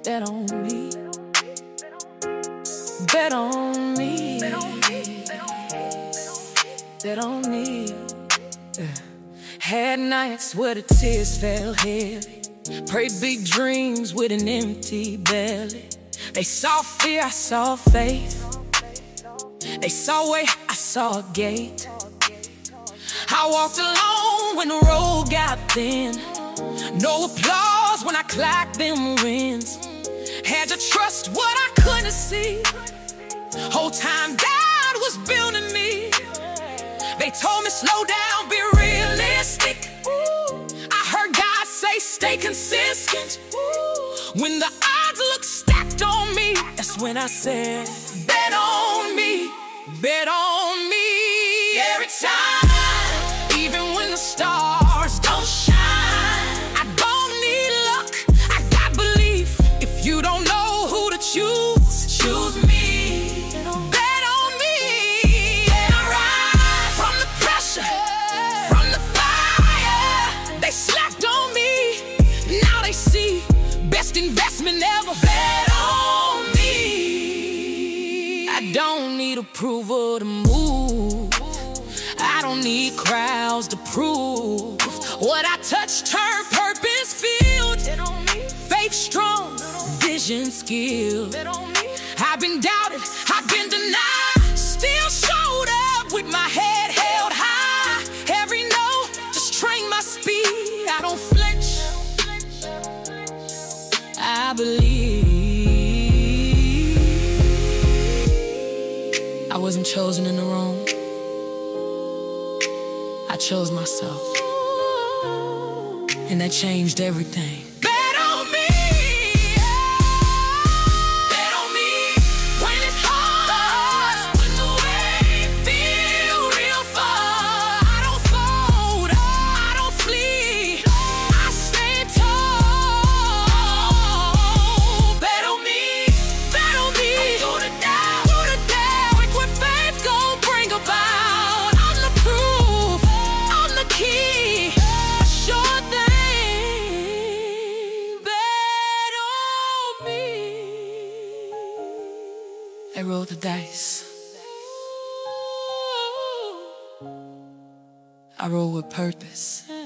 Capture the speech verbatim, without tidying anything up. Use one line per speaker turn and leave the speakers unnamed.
Bet on me. Bet on me. Bet on me. Yeah. Had nights where the tears fell heavy. Prayed big dreams with an empty belly. They saw fear, I saw faith. They saw way, I saw a gate. I walked alone when the road got thin. No applause when I clocked them wins. Had to trust what I couldn't see. Whole time God was building me. They told me slow down, be realistic. I heard God say stay consistent. When the odds look stacked on me, that's when I said bet on me, bet on me. Every time, even when the stars don't shine, I don't need luck, I got belief. If you don't know who to choose, choose me. Bet on me. And I rise from the pressure, from the fire. They slacked on me, now they see best investment ever. Bet on me. I don't need approval to move. I don't need crowds to prove. What I touch turn purpose filled. Faith strong, vision skilled. I've been doubted, I've been denied. Still showed up with my head held high. Every no, just train my speed. I don't flinch, I believe. I wasn't chosen in the room, I chose myself, and that changed everything. Bet on me. Bet on me. When it's hard, when the way feel real far, I don't fold, I don't flee, I stay tall. Bet on me. Bet on me. Do the down, do the down. Quick what faith gon' bring about. I'm the proof, I'm the key, a sure thing. Bet on me. They rolled the dice, I roll with purpose.